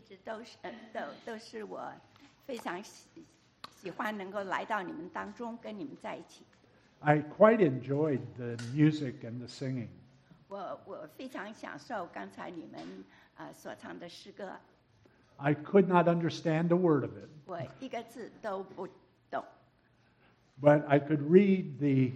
直都是我非常喜欢能够来到你们当中，跟你们在一起。 I quite enjoyed the music and the singing. 我非常享受刚才你们所唱的诗歌。 I could not understand a word of it. 我一个字都不懂。 But I could read the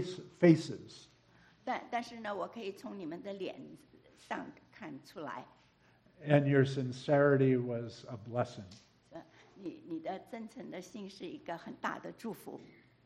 faces. 但是呢，我可以从你们的脸上看出来。 And your sincerity was a blessing. 你的真诚的心是一个很大的祝福。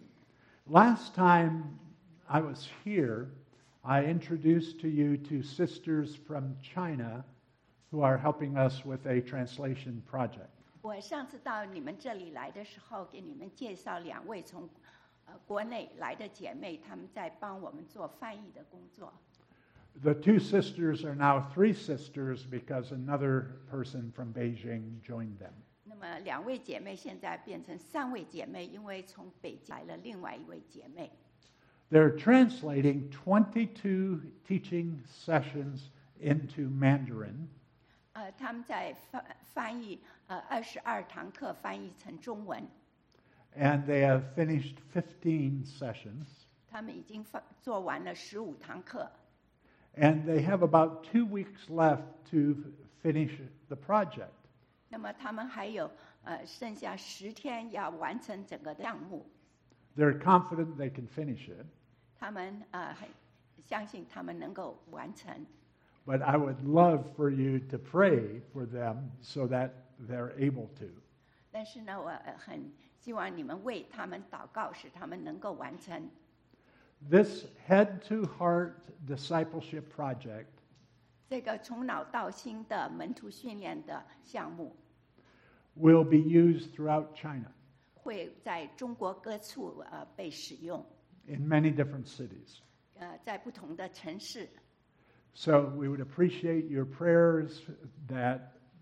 Last time I was here, I introduced to you two sisters from China who are helping us with a translation project. 我上次到你们这里来的时候，给你们介绍2位从国内来的姐妹，她们在帮我们做翻译的工作。 The two sisters are now 3 sisters because another person from Beijing joined them. 那么2位姐妹现在变成3位姐妹，因为从北京来了另外1位姐妹。 They're translating 22 teaching sessions into Mandarin. 他们在翻译22堂课翻译成中文。 And they have finished 15 sessions. 他们已经做完了15堂课。 And they have about 2 weeks left to finish the project. 那么他们还有剩下10天要完成整个项目。 They're confident they can finish it. 他们很相信他们能够完成。 But I would love for you to pray for them so that they're able to. 但是呢，我很希望你们为他们祷告，使他们能够完成。 This head-to-heart discipleship project 这个从脑到心的门徒训练的项目 will be used throughout China 会在中国各处被使用， in many different cities. 在不同的城市。 So we would appreciate your prayers that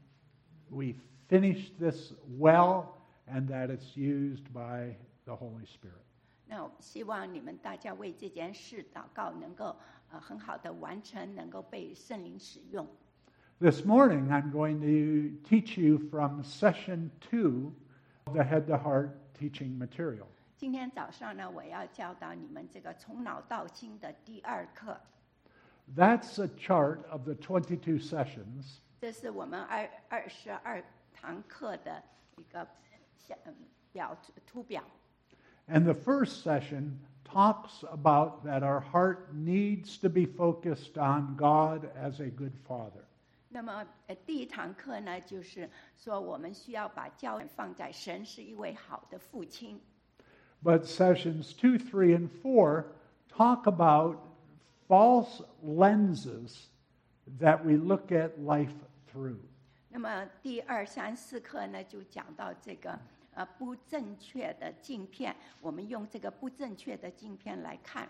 we finish this well and that it's used by the Holy Spirit. 那我希望你们大家为这件事祷告，能够很好的完成，能够被圣灵使用。 This morning I'm going to teach you from session 2 of the Head to Heart teaching material. 今天早上呢，我要教导你们这个从脑到心的第2课。 That's a chart of the 22 sessions. 这是我们22堂课的一个图表。 And the first session talks about that our heart needs to be focused on God as a good father. 那么第1堂课呢，就是说我们需要把焦点放在神是一位好的父亲。 But sessions 2, 3, and 4 talk about false lenses that we look at life through. 那么第2、3、4课呢，就讲到这个不正确的镜片，我们用这个不正确的镜片来看。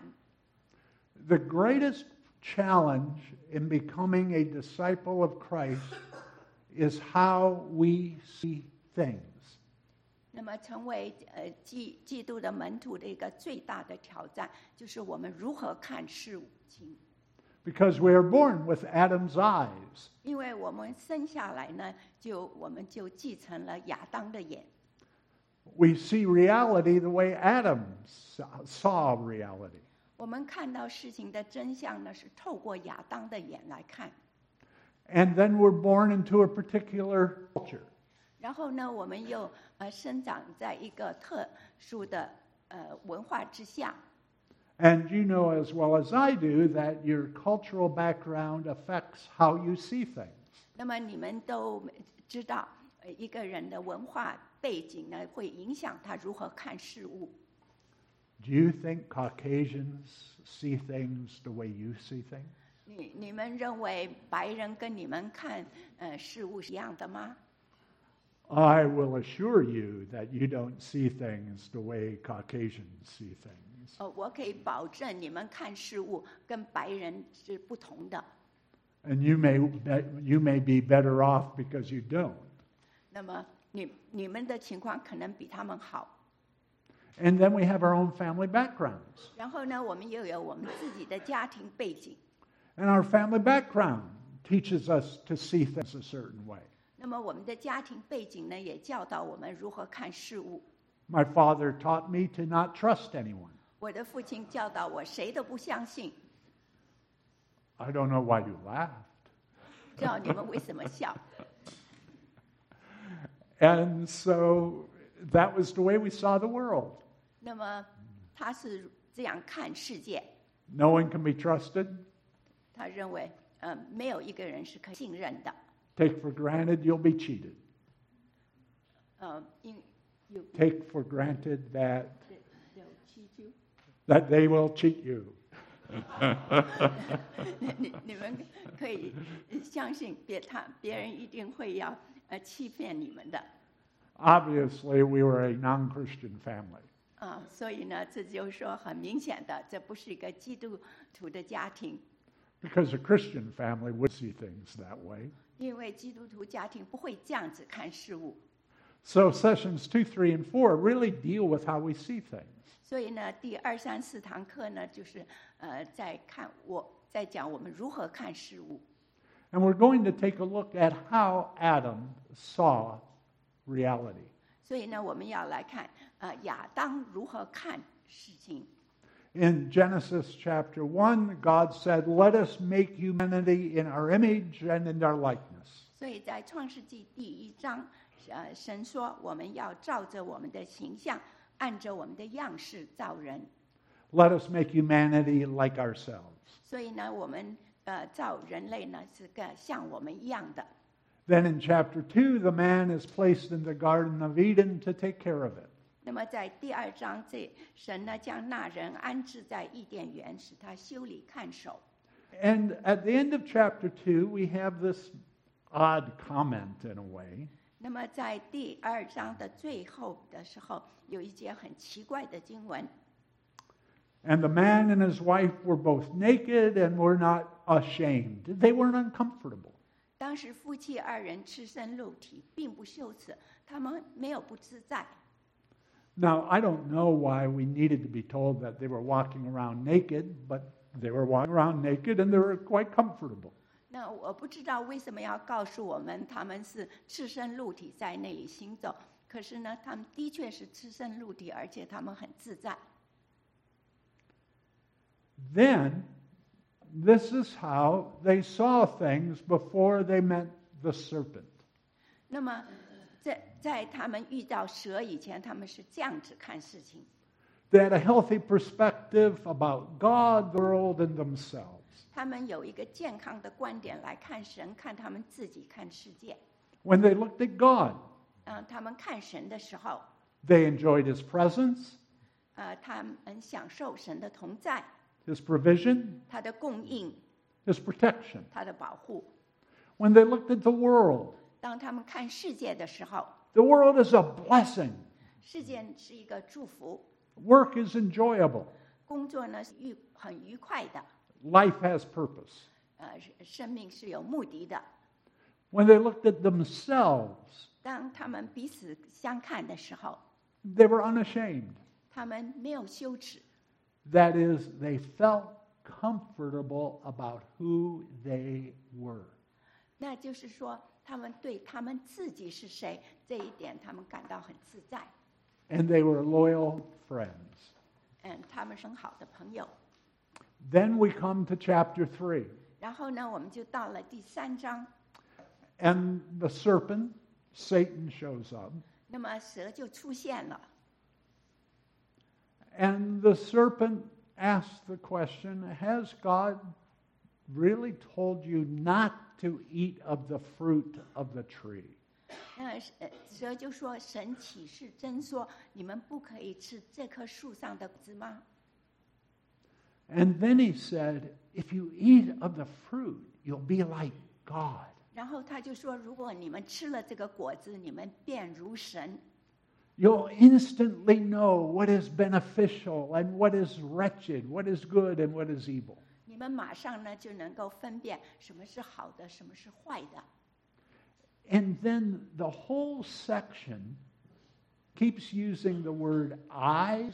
The greatest challenge in becoming a disciple of Christ is how we see things. 那么成为基督的门徒的一个最大的挑战，就是我们如何看事情。 Because we are born with Adam's eyes. 因为我们生下来呢，我们就继承了亚当的眼。 We see reality the way Adam saw reality. 我们看到事情的真相呢，是透过亚当的眼来看。 And then we're born into a particular culture. 然后呢，我们又生长在一个特殊的文化之下。 And you know as well as I do that your cultural background affects how you see things. 那么你们都知道，一个人的文化背景呢，会影响他如何看事物。 Do you think Caucasians see things the way you see things? 你们认为白人跟你们看事物是一样的吗？ I will assure you that you don't see things the way Caucasians see things. 我可以保证你们看事物跟白人是不同的。 And you may be better off because you don't. 那么你们的情况可能比他们好。 And then we have our own family backgrounds. 然后呢，我们又有我们自己的家庭背景。 And our family background teaches us to see things a certain way. 那么我们的家庭背景呢，也教导我们如何看事物。 My father taught me to not trust anyone. 我的父亲教导我，谁都不相信。 I don't know why you laughed. 不知道你们为什么笑？ And so that was the way we saw the world. 那么他是这样看世界， No one can be trusted. 他认为，没有一个人是可以信任的。 Take for granted you'll be cheated. 有 Take for granted that 有祈求 that they will cheat you. 你们可以相信别人一定会要欺骗你们的。 Obviously, we were a non-Christian family. 所以呢，这就是说很明显的，这不是一个基督徒的家庭， Because a Christian family would see things that way. 因为基督徒家庭不会这样子看事物。 So sessions 2, 3, and 4 really deal with how we see things. 所以呢，第2、3、4堂课呢，就是在讲我们如何看事物。 And we're going to take a look at how Adam saw reality. 所以呢，我们要来看亚当如何看事情。 In Genesis chapter 1, God said, "Let us make humanity in our image and in our likeness." 所以在创世纪第1章，神说我们要照着我们的形象，按着我们的样式造人。 Let us make humanity like ourselves. 所以呢，我们造人类呢是个像我们一样的。 Then in chapter 2, the man is placed in the Garden of Eden to take care of it. 那么在第2章，神呢将那人安置在伊甸园，使他修理看守。 And at the end of chapter 2, we have this odd comment in a way. 那么在第2章的最后的时候，有一节很奇怪的经文。 And the man and his wife were both naked and were not ashamed. They weren't uncomfortable. 当时夫妻2人赤身露体，并不羞耻，他们没有不自在。 Now, I don't know why we needed to be told that they were walking around naked, but they were walking around naked and they were quite comfortable. 那我不知道为什么要告诉我们他们是赤身露体在那里行走，可是呢，他们的确是赤身露体，而且他们很自在。 Then, this is how they saw things before they met the serpent. 那么，在他们遇到蛇以前，他们是这样子看事情。 They had a healthy perspective about God, the world, and themselves. 他们有一个健康的观点来看神，看他们自己，看世界。 When they looked at God, 他们看神的时候， they enjoyed His presence, 他们享受神的同在， His provision, 他的供应， His protection. 他的保护。 When they looked at the world, 当他们看世界的时候， the world is a blessing. 世界是一个祝福， Work is enjoyable. 工作呢是很愉快的， Life has purpose. 生命是有目的的。 When they looked at themselves, 当他们彼此相看的时候， they were unashamed. 他们没有羞耻， That is, they felt comfortable about who they were. 那就是说，他们对他们自己是谁这一点，他们感到很自在。 And they were loyal friends. 他们是很好的朋友。 Then we come to chapter 3. 然后呢，我们就到了第3章， And the serpent, Satan, shows up. 那么蛇就出现了。 And the serpent asked the question, has God really told you not to eat of the fruit of the tree? 那蛇就说：“神启示真说，你们不可以吃这棵树上的果子吗？” And then he said, if you eat of the fruit, you'll be like God. 然后他就说：“如果你们吃了这个果子，你们便如神。 You'll instantly know what is beneficial and what is wretched, what is good and what is evil. 你们马上呢就能够分辨什么是好的，什么是坏的。” And then the whole section keeps using the word eyes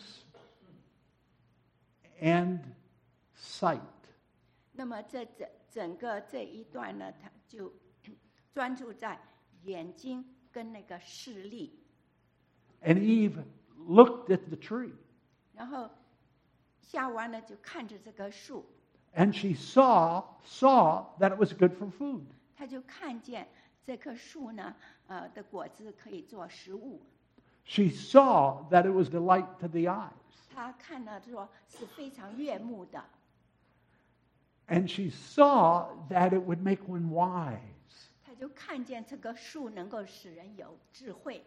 and sight. 那么整个这一段呢，他就专注在眼睛跟那个视力。 And Eve looked at the tree. 然后夏娃呢就看着这棵树， And she saw that it was good for food. 她就看见这棵树呢，的果子可以做食物。 She saw that it was delight to the eyes. 她看了说是非常悦目的， And she saw that it would make one wise. 她就看见这棵树能够使人有智慧。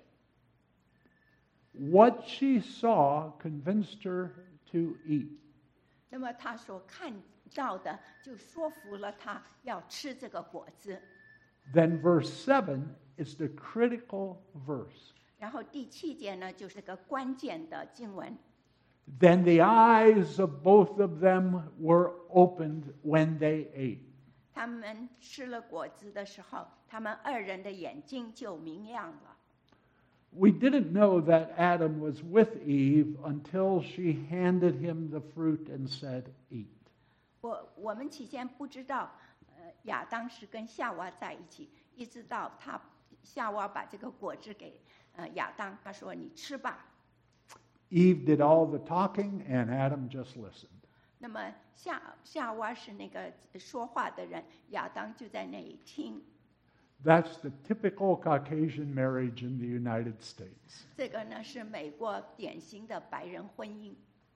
What she saw convinced her to eat. 那么她所看到的就说服了她要吃这个果子。 Then verse 7 is the critical verse. 然后第7节呢，就是个关键的经文。 Then the eyes of both of them were opened when they ate. 他们吃了果子的时候，他们2人的眼睛就明亮了。 We didn't know that Adam was with Eve until she handed him the fruit and said, "Eat." 我们起先不知道，亚当是跟夏娃在一起，一直到夏娃把这个果子给亚当，他说：“你吃吧。” Eve did all the talking, and Adam just listened. 那么夏娃是那个说话的人，亚当就在那里听。 That's the typical Caucasian marriage in the United States. 这个呢是美国典型的白人婚姻。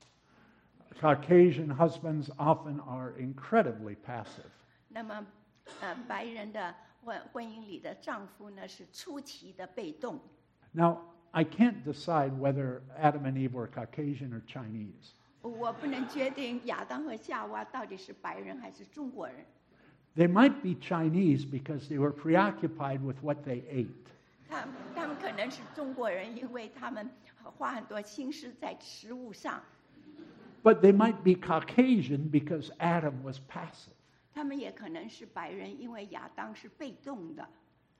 Caucasian husbands often are incredibly passive. 那么，白人的婚姻里的丈夫呢是出奇的被动。 Now, I can't decide whether Adam and Eve were Caucasian or Chinese. 我不能决定亚当和夏娃到底是白人还是中国人。 They might be Chinese because they were preoccupied with what they ate. 他们可能是中国人，因为他们花很多心思在食物上。 But they might be Caucasian because Adam was passive. 他们也可能是白人，因为亚当是被动的。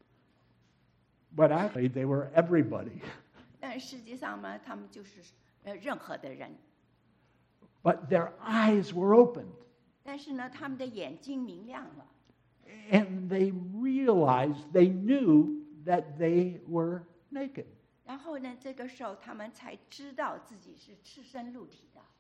But actually, they were everybody. 但实际上呢，他们就是任何的人。 But their eyes were opened. 但是呢，他们的眼睛明亮了， And they realized, they knew that they were naked. 然后呢，这个时候他们才知道自己是赤身露体的。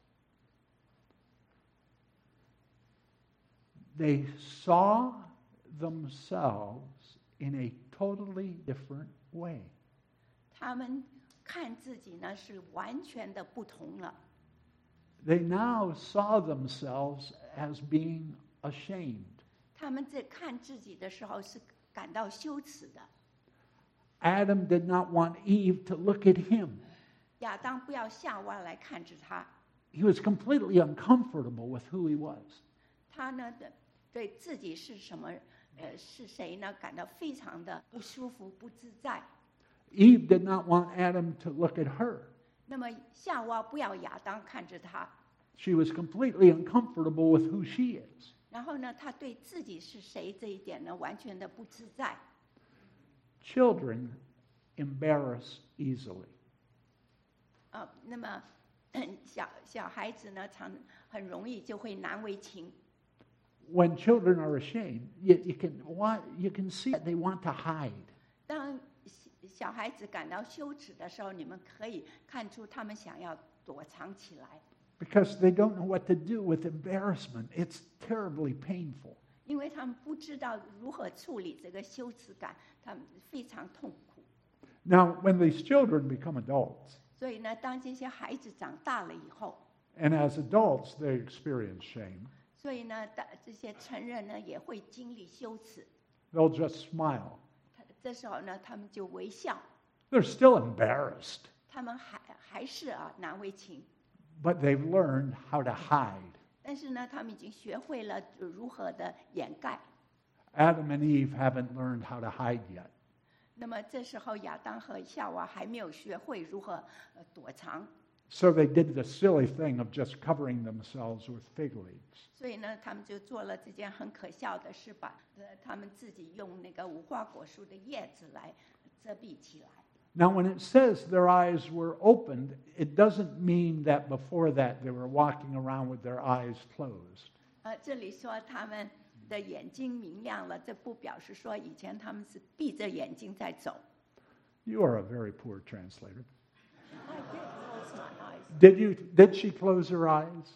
They saw themselves in a totally different way. 他们看自己呢是完全的不同了。 They now saw themselves as being ashamed. 他们在看自己的时候是感到羞耻的。 Adam did not want Eve to look at him. 亚当不要夏娃来看着他， He was completely uncomfortable with who he was. 他呢对自己是什么是谁呢感到非常的不舒服、不自在。 Eve did not want Adam to look at her. 那么夏娃不要亚当看着他， She was completely uncomfortable with who she is. 然后呢，他对自己是谁这一点呢完全的不自在。 Children embarrass easily. 那么小孩子呢很容易就会难为情。 When children are ashamed, you can see that they want to hide. 当小孩子感到羞耻的时候，你们可以看出他们想要躲藏起来， Because they don't know what to do with embarrassment. It's terribly painful. 因为他们不知道如何处理这个羞耻感，他们非常痛苦。 Now, when these children become adults, 所以呢，当这些孩子长大了以后， and as adults they experience shame, 所以呢，这些成人呢也会经历羞耻。 they'll just smile. 这时候呢，他们就微笑， They're still embarrassed, 他们还是难为情， but they've learned how to hide. 但是呢，他们已经学会了如何的掩盖。 Adam and Eve haven't learned how to hide yet. 那么这时候亚当和夏娃还没有学会如何躲藏， So they did the silly thing of just covering themselves with fig leaves. 所以呢，他们就做了这件很可笑的事，把他们自己用那个无花果树的叶子来遮蔽起来。 Now, when it says their eyes were opened, it doesn't mean that before that they were walking around with their eyes closed. 这里说他们的眼睛明亮了，这不表示说以前他们是闭着眼睛在走。 You are a very poor translator. I did close my eyes. Did she close her eyes?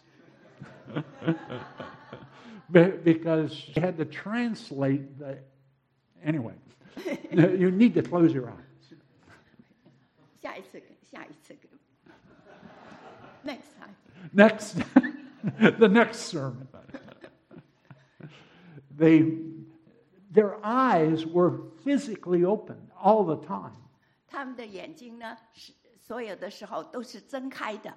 Because she had to translate the. Anyway, you need to close your eyes. 下一次给 Next time. Next, the next sermon. Their eyes were physically open all the time. 他们的眼睛呢，所有的时候都是睁开的，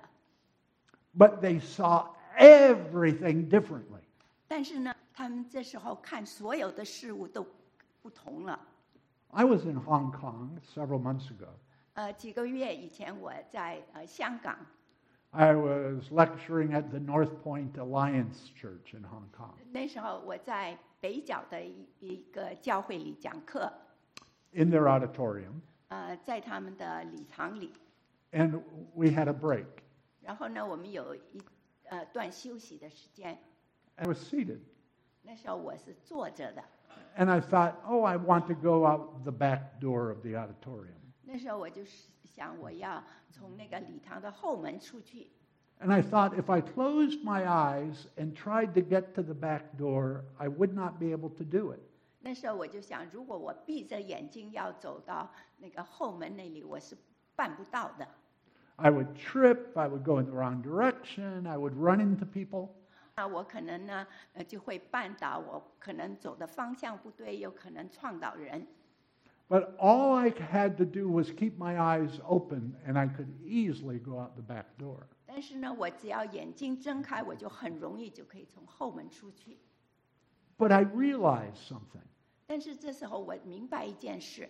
But they saw everything differently. 但是呢，他们这时候看所有的事物都不同了。 I was in Hong Kong several months ago. 几个月以前，我在香港， I was lecturing at the North Point Alliance Church in Hong Kong. 那时候我在北角的一个教会里讲课， In their auditorium, 在他们的礼堂里。 and we had a break. 然后呢，我们有一段休息的时间。 I was seated, 那时候我是坐着的， and I thought, oh, I want to go out the back door of the auditorium. 那时候我就是想我要从那个礼堂的后门出去。 And I thought if I closed my eyes and tried to get to the back door, I would not be able to do it. 那时候我就想，如果我闭着眼睛要走到那个后门那里，我是办不到的。 I would trip, I would go in the wrong direction, I would run into people. 那我可能呢，就会绊倒，我可能走的方向不对，有可能撞倒人。 But all I had to do was keep my eyes open, and I could easily go out the back door. 但是呢，我只要眼睛睁开，我就很容易就可以从后门出去。 But I realized something. 但是这时候我明白一件事，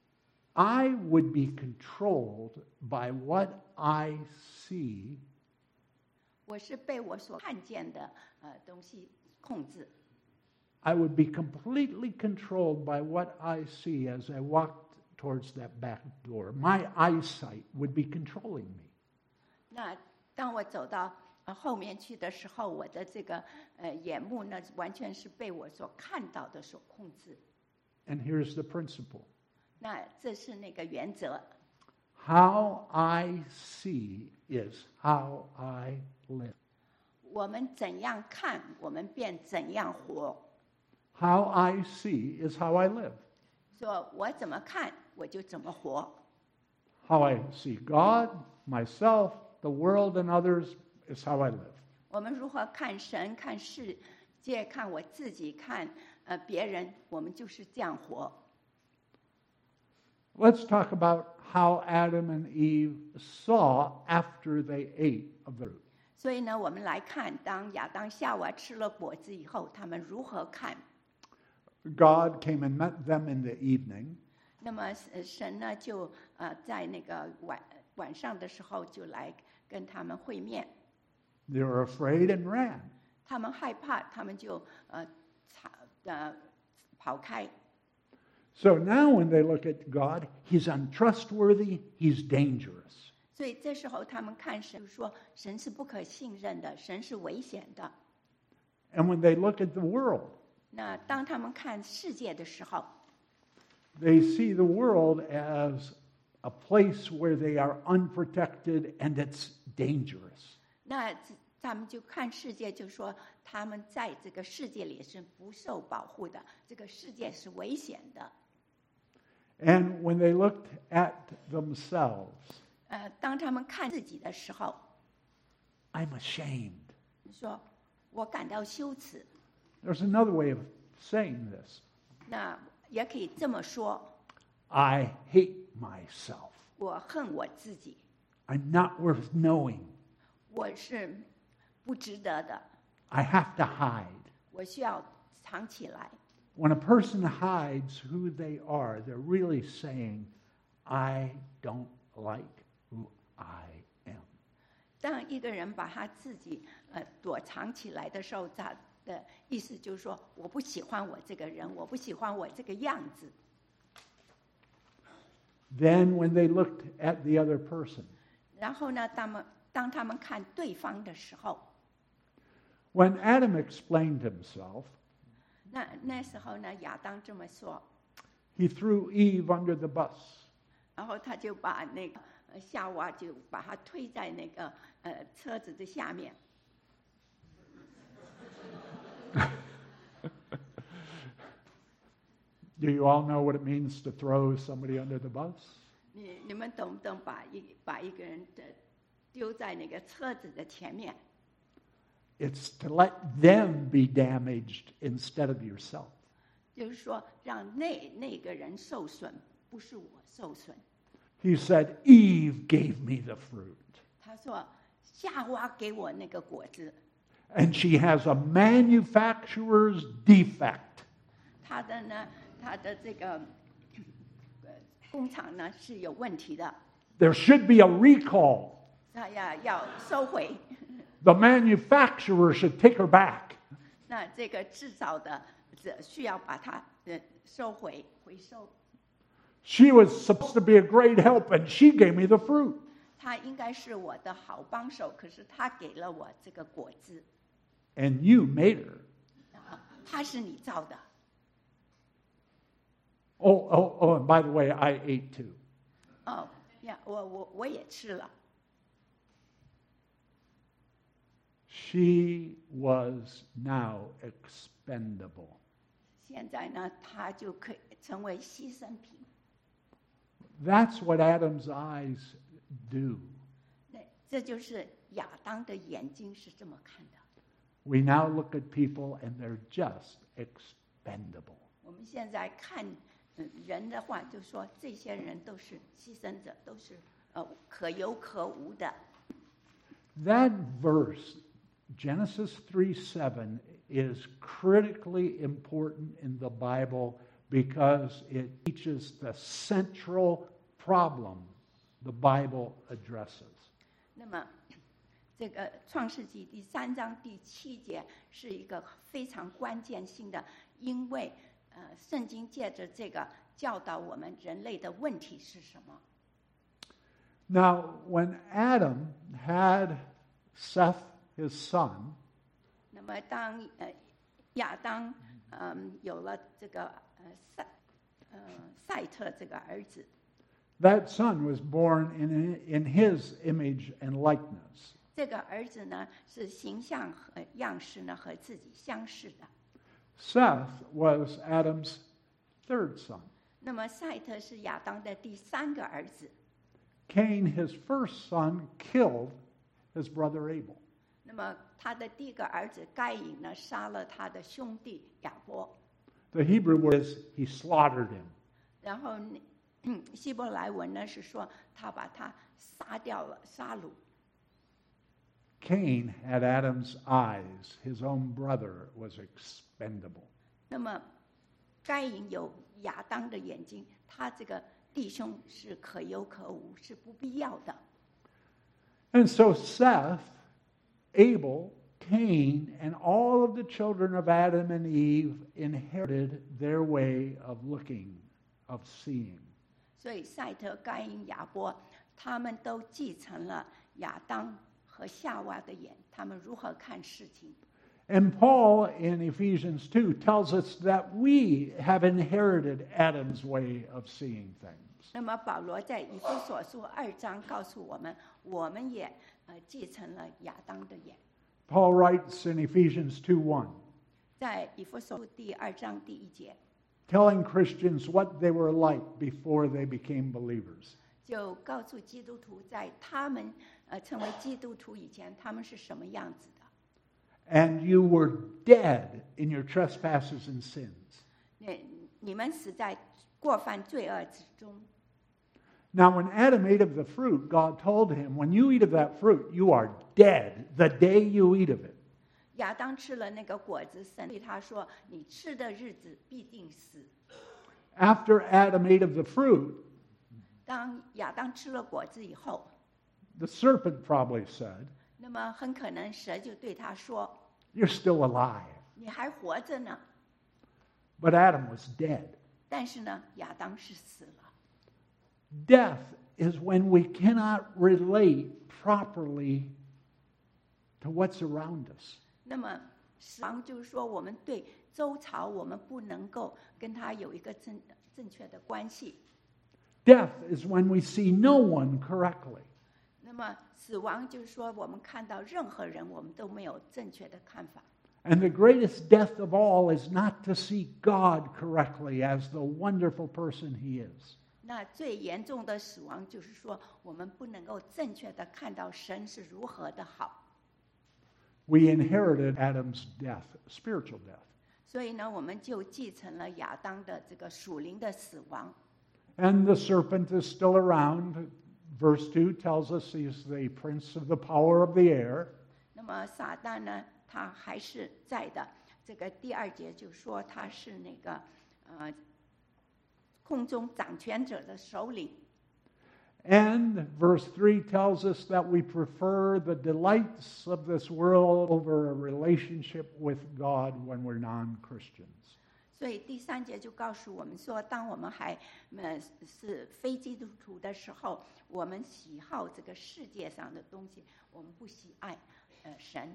I would be controlled by what I see, 我是被我所看见的东西控制。 I would be completely controlled by what I see as I walked towards that back door. My eyesight would be controlling me. 那当我走到后面去的时候，我的这个眼目呢，完全是被我所看到的所控制。 And here's the principle. 那这是那个原则。 How I see is how I live. 我们怎样看，我们便怎样活。 How I see is how I live. 说我怎么看，我就怎么活。 How I see God, myself, the world, and others is how I live. 我们如何看神、看世界、看我自己、看别人，我们就是这样活。 Let's talk about how Adam and Eve saw after they ate of the fruit. 所以呢，我们来看，当亚当夏娃吃了果子以后，他们如何看。 God came and met them in the evening, 那么神呢，就在那个晚上的时候，就来跟他们会面。 they were afraid and ran. 他们害怕，他们就跑开。 So now when they look at God, he's untrustworthy, he's dangerous. 所以这时候他们看神，就是说神是不可信任的，神是危险的。 And when they look at the world, 那当他们看世界的时候， they see the world as a place where they are unprotected and it's dangerous. 那他们就看世界，就说他们在这个世界里是不受保护的，这个世界是危险的。 And when they looked at themselves, 当他们看自己的时候， I'm ashamed. 说我感到羞耻。 There's another way of saying this. 那也可以这么说， I hate myself. 我恨我自己， I'm not worth knowing. 我是不值得的， I have to hide. 我需要藏起来。 When a person hides who they are, they're really saying, I don't like who I am. 当一个人把他自己躲藏起来的时候，他的意思就是说，我不喜欢我这个人，我不喜欢我这个样子。 Then when they looked at the other person, 然后呢，当他们看对方的时候， when Adam explained himself, 那时候呢，亚当这么说， He threw Eve under the bus. 然后他就把那个夏娃就把他推在那个车子的下面。 Do you all know what it means to throw somebody under the bus? 你们懂不懂把一个人丢在那个车子的前面？ It's to let them be damaged instead of yourself. 就是说让那个人受损，不是我受损。 He said, Eve gave me the fruit. 他说夏娃给我那个果子， And she has a manufacturer's defect. 他的这个工厂呢是有问题的， There should be a recall. 他要收回。 The manufacturer should take her back. 那这个制造的需要把它收回收。 She was supposed to be a great help, and she gave me the fruit. 他应该是我的好帮手，可是他给了我这个果子， And you made her. 他是你造的。 Oh, and by the way, I ate too. 哦呀，我也吃了。 She was now expendable. 现在呢，他就可以成为牺牲品。 That's what Adam's eyes do. 这就是亚当的眼睛是这么看的。 We now look at people and they're just expendable. 我们现在看人的话，就说这些人都是牺牲者，都是可有可无的。 That verse, Genesis 3:7, is critically important in the Bible because it teaches the central problem the Bible addresses. 那么，这个创世纪第3章第7节是一个非常关键性的，因为圣经借着这个教导我们人类的问题是什么。 Now, when Adam had Seth, his son, 那么当亚当有了这个赛特这个儿子， that son was born in his image and likeness. 这个儿子呢是形象和样式呢和自己相似的。 Seth was Adam's third son. 那么赛特是亚当的第3个儿子。 Cain, his first son, killed his brother Abel. 那么他的第一个儿子该隐呢杀了他的兄弟亚伯。 The Hebrew word is he slaughtered him. 然后希伯来文呢是说他把他杀掉了，杀戮。 Cain had Adam's eyes. His own brother was expendable. 那么该隐有亚当的眼睛，他这个弟兄是可有可无，是不必要的。 And so Seth, Abel, Cain, and all of the children of Adam and Eve inherited their way of looking, of seeing. 所以赛特、该隐、亚伯，他们都继承了亚当和夏娃的眼，他们如何看事情。 And Paul in Ephesians 2 tells us that we have inherited Adam's way of seeing things. 那么保罗在以弗所书2章告诉我们，我们也继承了亚当的眼。 Paul writes in Ephesians 2:1, 在以弗所书第2章第1节， telling Christians what they were like before they became believers. 就告诉基督徒，在他们成为基督徒以前，他们是什么样子的。 And you were dead in your trespasses and sins. 你们死在过犯罪恶之中。 Now, when Adam ate of the fruit, God told him, when you eat of that fruit, you are dead the day you eat of it. 亚当吃了那个果子，神对他说：“你吃的日子必定死。” After Adam ate of the fruit, 当亚当吃了果子以后， the serpent probably said, 那么很可能蛇就对他说 you're still alive.：“ 你还活着呢。 But Adam was dead. ” 但是呢，亚当是死了。 Death is when we cannot relate properly to what's around us. 那么死亡就是说，我们对周朝，我们不能够跟他有一个正确的关系。 Death is when we see no one correctly. 那么死亡就是说，我们看到任何人，我们都没有正确的看法。 And the greatest death of all is not to see God correctly as the wonderful person He is. 那最严重的死亡就是说，我们不能够正确的看到神是如何的好。 We inherited Adam's death, spiritual death. 所以呢，我们就继承了亚当的这个属灵的死亡。 And the serpent is still around. Verse 2 tells us he's the prince of the power of the air. 那么撒旦呢，他还是在的。这个第2节就说他是那个空中掌权者的首领。 And verse 3 tells us that we prefer the delights of this world over a relationship with God when we're non-Christians. 所以第3节就告诉我们说，当我们还是非基督徒的时候，我们喜好这个世界上的东西，我们不喜爱神。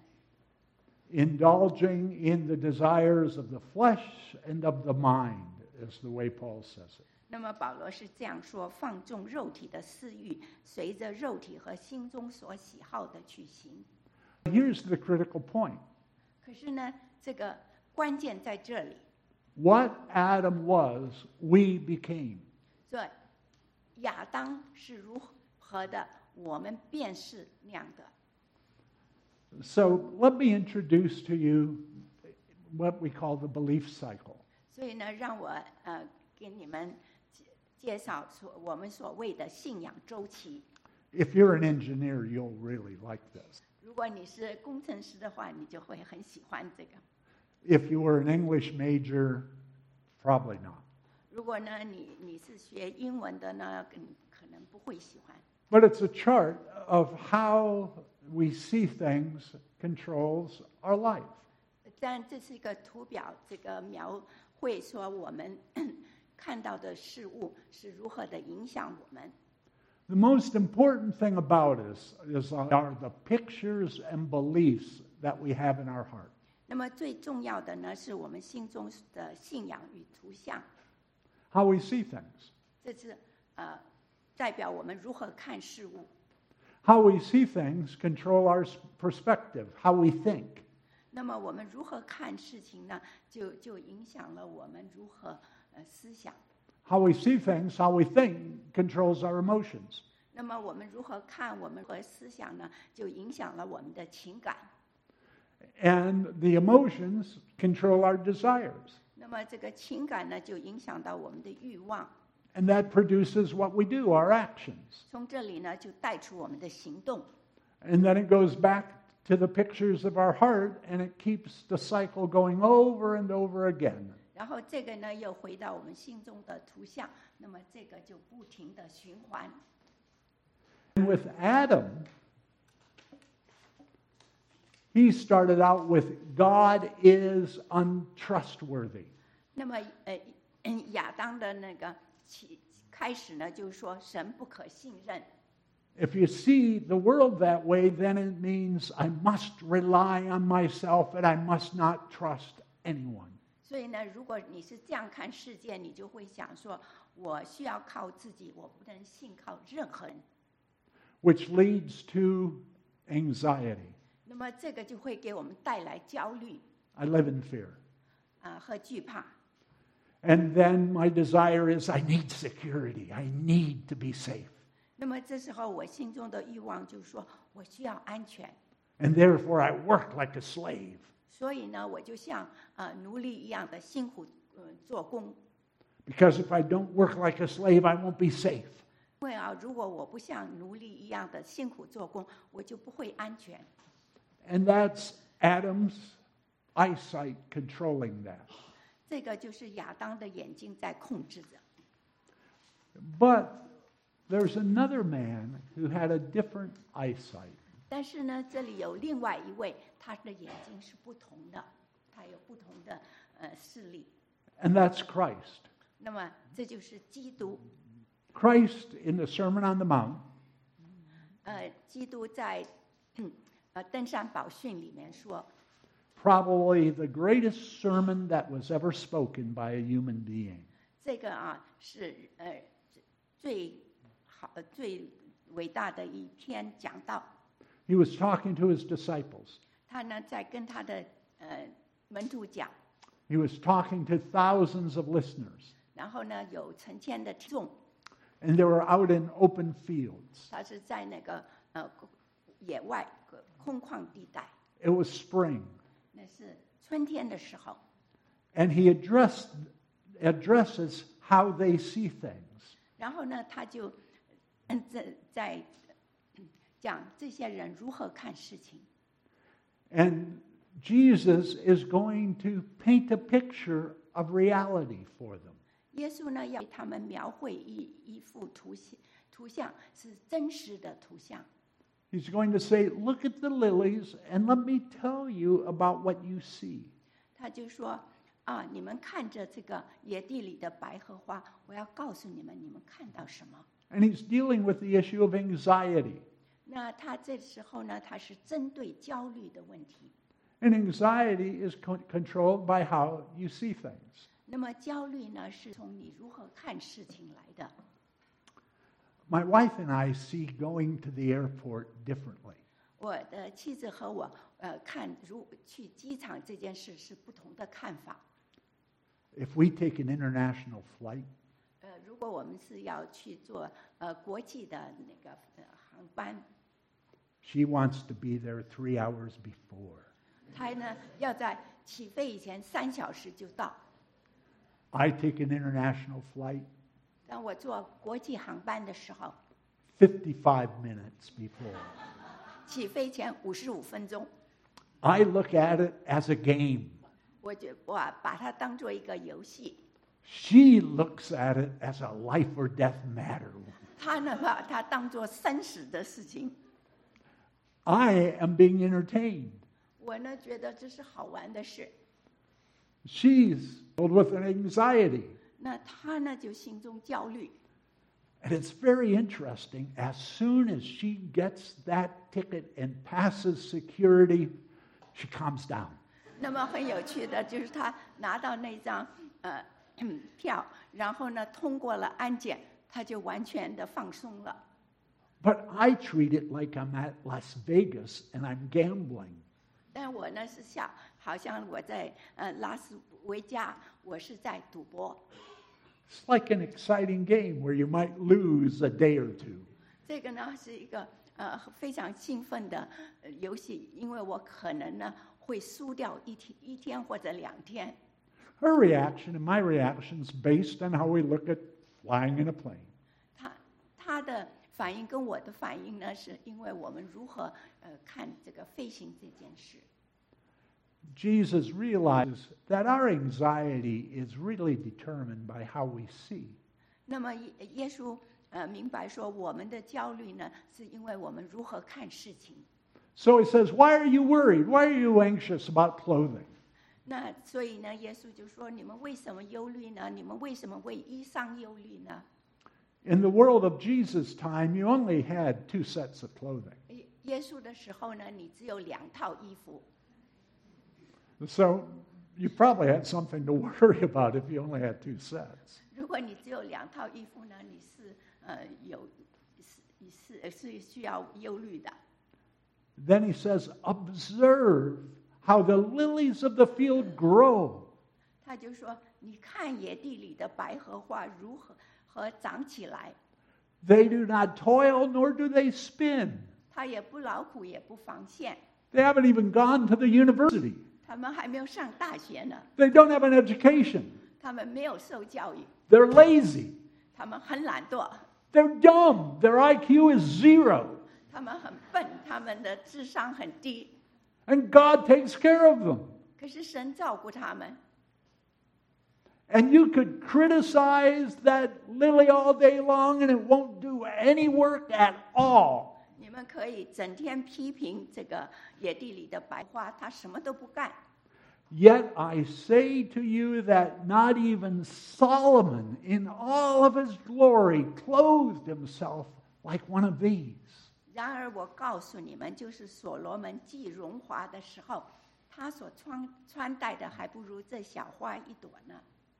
Indulging in the desires of the flesh and of the mind is the way Paul says it. 那么保罗是这样说：放纵肉体的私欲，随着肉体和心中所喜好的去行。 Here's the critical point. 可是呢，这个关键在这里。 What Adam was, we became. 对，亚当是如何的，我们便是那样的。 So let me introduce to you what we call the belief cycle. 所以呢，让我给你们介绍我们所谓的信仰周期。 If you're an engineer, you'll really like this. 如果你是工程师的话，你就会很喜欢这个。 If you were an English major, probably not. 如果呢，你是学英文的呢，可能不会喜欢。 But it's a chart of how we see things controls our life. 但这是一个图表，这个描绘说我们看到的事物是如何的影响我们。 The most important thing about us are the pictures and beliefs that we have in our heart. 那么最重要的呢，是我们心中的信仰与图像。 How we see things. 这是代表我们如何看事物。 How we see things control our perspective, how we think. 那么我们如何看事情呢？就影响了我们如何思想。 How we see things, how we think controls our emotions. 那么我们如何看我们和思想呢？就影响了我们的情感。 And the emotions control our desires. 那么这个情感呢，就影响到我们的欲望。 And that produces what we do, our actions. 从这里呢，就带出我们的行动。 And then it goes back to the pictures of our heart, and it keeps the cycle going over and over again. 然后这个呢，又回到我们心中的图像，那么这个就不停的循环。 And with Adam, he started out with God is untrustworthy. 那么亚当的那个开始呢，就是说神不可信任。 If you see the world that way, then it means I must rely on myself and I must not trust anyone. 所以呢，如果你是这样看世界，你就会想说，我需要靠自己，我不能信靠任何人。 Which leads to anxiety. 那么这个就会给我们带来焦虑。 I live in fear. 和惧怕。 And then my desire is I need security. I need to be safe. 那么这时候我心中的欲望就是说，我需要安全。 And therefore I work like a slave. 所以呢，我就像奴隶一样的辛苦做工。 Because if I don't work like a slave, I won't be safe. 因为如果我不像奴隶一样的辛苦做工，我就不会安全。 And that's Adam's eyesight controlling that. 这个就是亚当的眼睛在控制着。 But there's another man who had a different eyesight. 但是呢，这里有另外一位，他的眼睛是不同的，他有不同的视力。 And that's Christ. 那么这就是基督。 Christ in the Sermon on the Mount. 基督在登山宝训里面说 probably the greatest sermon that was ever spoken by a human being. 这个是最最伟大的一篇讲道。 He was talking to his disciples. 他呢在跟他的门徒讲。 He was talking to thousands of listeners. 然后呢有成千的听众。 And they were out in open fields. 他是在那个野外空旷地带。 It was spring. 那是春天的时候。 And he addresses how they see things. 然后呢，他就在讲这些人如何看事情。 And Jesus is going to paint a picture of reality for them. 耶稣呢，要他们描绘一幅图像，是真实的图像。 He's going to say, look at the lilies and let me tell you about what you see. 他就说你们看着这个野地里的百合花，我要告诉你们，你们看到什么。 And he's dealing with the issue of anxiety. 那他这时候呢，他是针对焦虑的问题。 And anxiety is controlled by how you see things. 那么焦虑呢，是从你如何看事情来的。 My wife and I see going to the airport differently. 我的妻子和我看去机场这件事是不同的看法。 If we take an international flight, 如果我们是要去做国际的那个航班 she wants to be there 3 hours before. 她呢要在起飞以前3小时就到。 I take an international flight. 当我坐国际航班的时候 55 minutes before. 起飞前55分钟。 I look at it as a game. 我把它当作一个游戏。 She looks at it as a life or death matter. 她呢把它当作生死的事情。 I am being entertained. 我呢觉得这是好玩的事。 She's filled with an anxiety. 那她呢就心中焦虑。 And it's very interesting. As soon as she gets that ticket and passes security, she calms down. 那么很有趣的就是她拿到那张票，然后呢通过了安检，她就完全的放松了。 But I treat it like I'm at Las Vegas and I'm gambling. 但我呢是好像我在拉斯维加，我是在赌博。 It's like an exciting game where you might lose a day or two. 这个呢是一个非常兴奋的游戏，因为我可能呢会输掉一天或者2天。 Her reaction and my reaction is based on how we look at flying in a plane. 她的反应跟我的反应呢，是因为我们如何看这个飞行这件事。 Jesus realizes that our anxiety is really determined by how we see. 那么耶稣明白说，我们的焦虑呢，是因为我们如何看事情。 So he says, why are you worried? Why are you anxious about clothing? 那所以呢，耶稣就说：你们为什么忧虑呢？你们为什么为衣裳忧虑呢？ In the world of Jesus' time, you only had 2 sets of clothing. 耶稣的时候呢，你只有2套衣服。 So you probably had something to worry about if you only had 2 sets. 如果你只有2套衣服呢，你是需要忧虑的。 Then he says, observe how the lilies of the field grow. 他就说：你看野地里的百合花如何长起来。 They do not toil, nor do they spin. 他也不劳苦，也不纺线。 They haven't even gone to the university. 他们还没有上大学呢。 They don't have an education. 他们没有受教育。 They're lazy. 他们很懒惰。 They're dumb. Their IQ is 0. 他们很笨，他们的智商很低。 And God takes care of them. 可是神照顾他们。 And you could criticize that lily all day long and it won't do any work at all. 你们可以整天批评这个野地里的白花，它什么都不干。 Yet I say to you that not even Solomon in all of his glory clothed himself like one of these. 然而我告诉你们，就是所罗门既荣华的时候， 他所穿戴的还不如这小花一朵呢。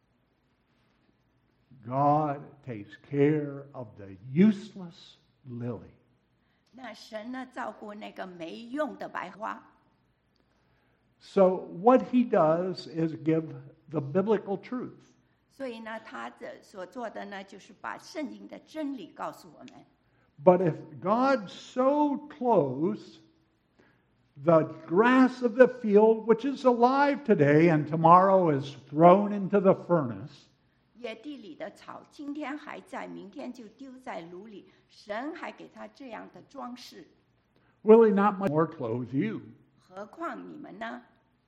God takes care of the useless lily. 那神呢，照顾那个没用的白花。 So what he does is give the biblical truth. 所以呢，他所做的呢，就是把圣经的真理告诉我们。 But if God so clothes the grass of the field, which is alive today and tomorrow is thrown into the furnace, 野地里的草，今天还在，明天就丢在炉里。神还给他这样的装饰， will he not much more clothe you? 何况你们呢？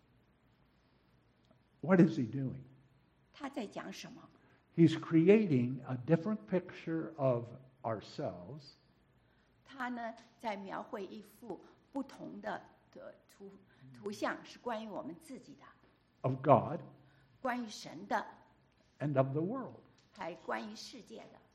What is he doing? 他在讲什么？ He's creating a different picture of ourselves, 他呢，在描绘一幅不同的图像，是关于我们自己的， of God 关于神的， and of the world. 还关于世界的。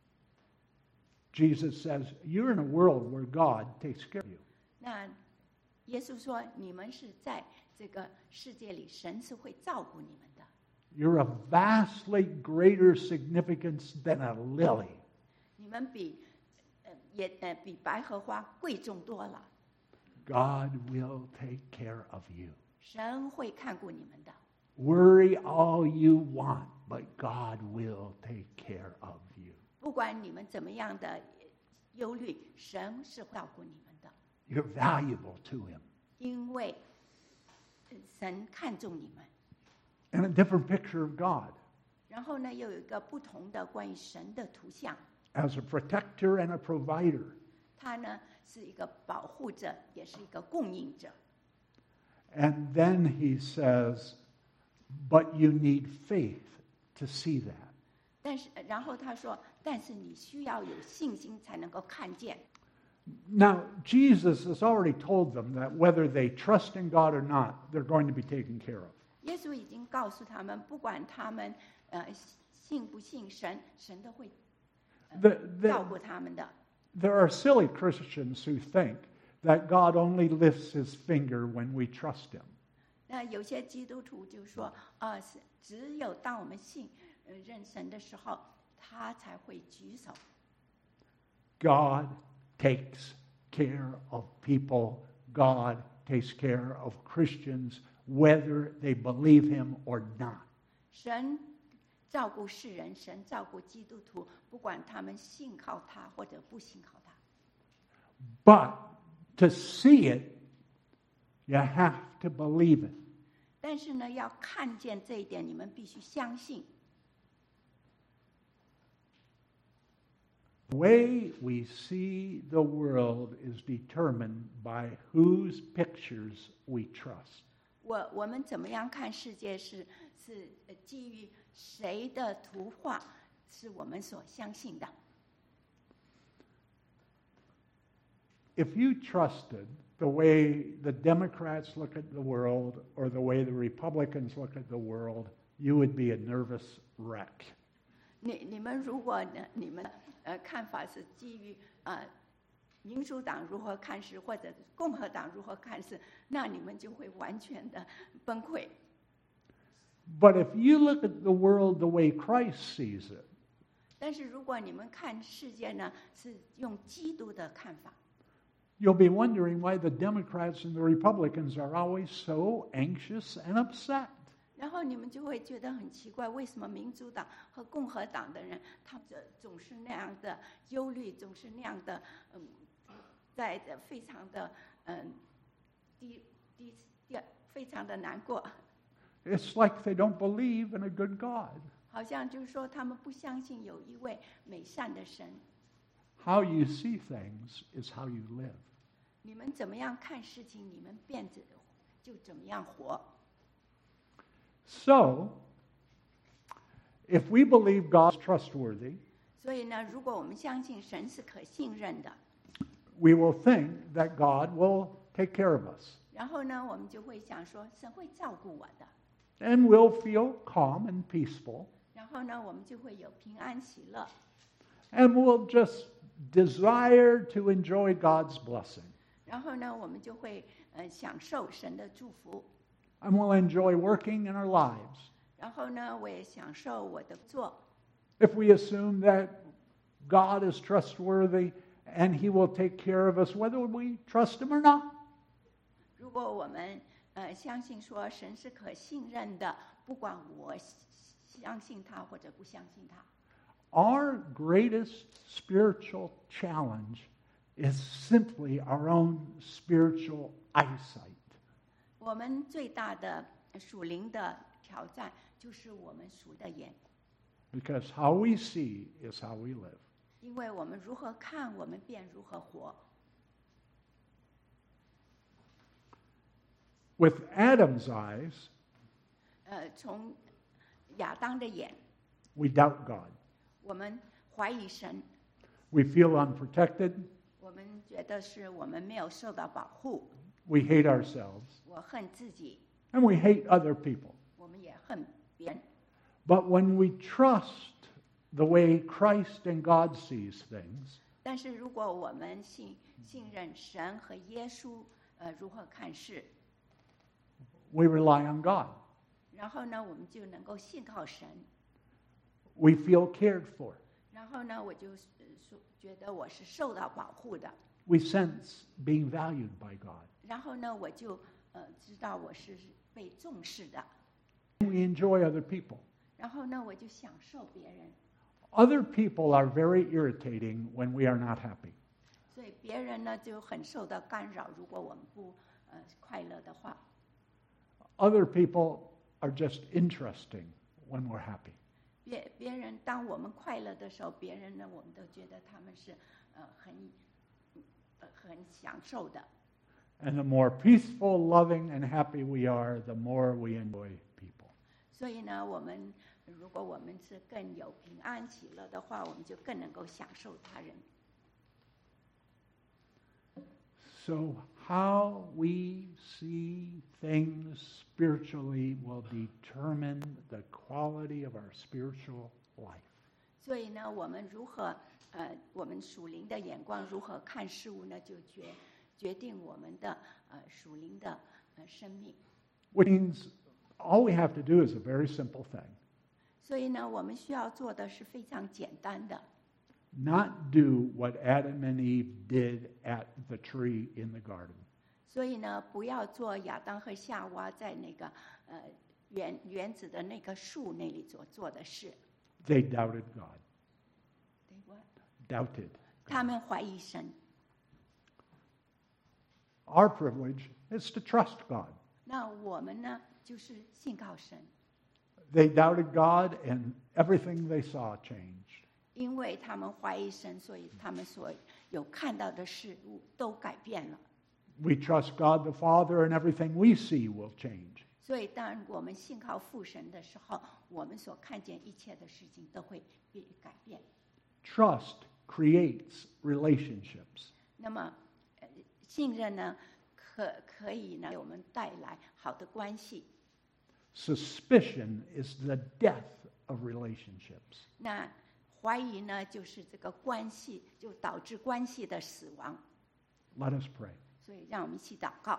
Jesus says, you're in a world where God takes care of you. 那耶稣说，你们是在这个世界里，神是会照顾你们的。 You're of vastly greater significance than a lily. 你们比白荷花贵重多了。 God will take care of you. 神会看顾你们的。 Worry all you want, but God will take care of you. 不管你们怎么样的忧虑，神是照顾你们的， You're valuable to Him. 因为神看重你们。 And a different picture of God 然后呢，又有一个不同的关于神的图像， as a protector and a provider. 他呢是一个保护者，也是一个供应者。 And then He says, but you need faith to see that. 但是，然后他说，但是你需要有信心才能够看见。 Now, Jesus has already told them that whether they trust in God or not, they're going to be taken care of. 耶稣已经告诉他们，不管他们信不信神，神都会照顾他们的。 There are silly Christians who think that God only lifts His finger when we trust Him. 那有些基督徒就说，只有当我们认神的时候，他才会举手。 God takes care of people. God takes care of Christians, whether they believe Him or not. 神照顾世人，神照顾基督徒，不管他们信靠他或者不信靠他。 But to see it, you have to believe it. 但是呢，要看见这一点，你们必须相信。 The way we see the world is determined by whose pictures we trust. 我们怎么样看世界是基于谁的图画，是我们所相信的。 If you trusted the way the Democrats look at the world or the way the Republicans look at the world, you would be a nervous wreck. 你们如果你们看法是基于民主党如何看事，或者共和党如何看事，那你们就会完全的崩溃。 But if you look at the world the way Christ sees it, 但是如果你们看世界呢，是用基督的看法， you'll be wondering why the Democrats and the Republicans are always so anxious and upset. 然后你们就会觉得很奇怪，为什么民主党和共和党的人，他们总是那样的忧虑，总是那样的在非常的非常的难过。 It's like they don't believe in a good God. 好像就是说，他们不相信有一位美善的神。 How you see things is how you live. 你们怎么样看事情，你们就怎么样活。 So, if we believe God's trustworthy, 所以呢，如果我们相信神是可信任的， we will think that God will take care of us. 然后呢，我们就会想说，神会照顾我的。 And we'll feel calm and peaceful. 然后呢，我们就会有平安喜乐。 And we'll just desire to enjoy God's blessing. 然后呢，我们就会享受神的祝福。 and we'll enjoy working in our lives. 然后呢，我也享受我的做。 If we assume that God is trustworthy and He will take care of us whether we trust Him or not. 如果我们相信说神是可信任的，不管我相信他或者不相信他。 Our greatest spiritual challenge is simply our own spiritual eyesight. 我们最大的属灵的挑战就是我们属的眼， Because how we see is how we live. 因为我们如何看，我们便如何活。 With Adam's eyes, 从亚当的眼， we doubt God. 我们怀疑神， We feel unprotected. 我们觉得是我们没有受到保护， We hate ourselves. 我恨自己， And we hate other people. 我们也恨别人。 But when we trust the way Christ and God sees things, 但是如果我们信任神和耶稣，如何看事， we rely on God. 然后呢，我们就能够信靠神。 We feel cared for. 然后呢，我就觉得我是受到保护的。 We sense being valued by God. 然后呢，我就知道我是被重视的。 We enjoy other people. 然后呢，我就享受别人。 Other people are very irritating when we are not happy. 所以别人呢就很受到干扰，如果我们不快乐的话。 Other people are just interesting when we're happy. 别人当我们快乐的时候，别人呢我们都觉得他们是很享受的。 And the more peaceful, loving, and happy we are, the more we enjoy people. 所以呢，如果我们是更有平安喜乐的话，我们就更能够享受他人。 So how we see things spiritually will determine the quality of our spiritual life. 所以呢，我们我们属灵的眼光如何看事物呢？就决定我们的属灵的生命。 Which means all we have to do is a very simple thing. 所以呢，我们需要做的是非常简单的， Not do what Adam and Eve did at the tree in the garden. 所以呢，不要做亚当和夏娃在那个园子的那棵树那里所做的事。 They doubted God. 对吧？ Doubted. 他们怀疑神。 Our privilege is to trust God. 那我们呢，就是信靠神， They doubted God and everything they saw changed. 因为他们怀疑神，所以他们所有看到的事物都改变了。 We trust God the Father and everything we see will change. 所以，当我们信靠父神的时候，我们所看见一切的事情都会改变。 Trust creates relationships. 那么，信任呢，可以呢，给我们带来好的关系。 Suspicion is the death of relationships. 那怀疑呢，就是这个关系就导致关系的死亡。 Let us pray. 所以，让我们一起祷告。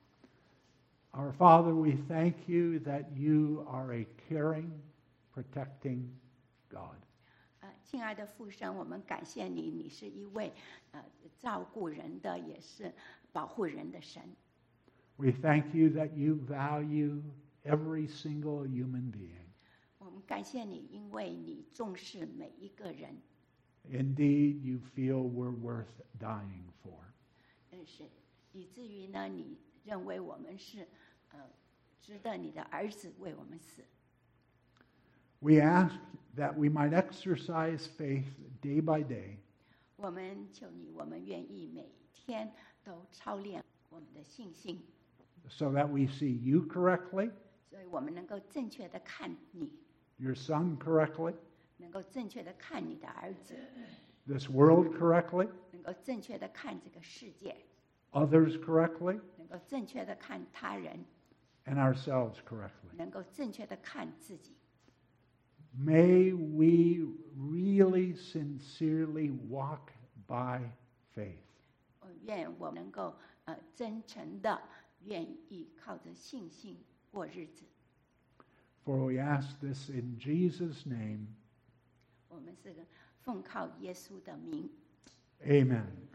Our Father, we thank you that you are a caring, protecting God. 亲爱的父神，我们感谢你，你是一位照顾人的，也是保护人的神。 We thank you that you value every single human being. 我们感谢你，因为你重视每一个人。 Indeed, you feel we're worth dying for. 是以至于呢，你认为我们是值得你的儿子为我们死。 We ask that we might exercise faith day by day. 我们求你，我们愿意每天都操练我们的信心， So that we see you correctly, 所以我们能够正确的看你， your son correctly, 能够正确的看你的儿子， this world correctly, 能够正确的看这个世界， others correctly, 能够正确的看他人， and ourselves correctly. 能够正确的看自己。 May we really sincerely walk by faith. 愿我能够真诚的愿意靠着信心过日子。 For we ask this in Jesus' name. 我们是奉靠耶稣的名。 Amen.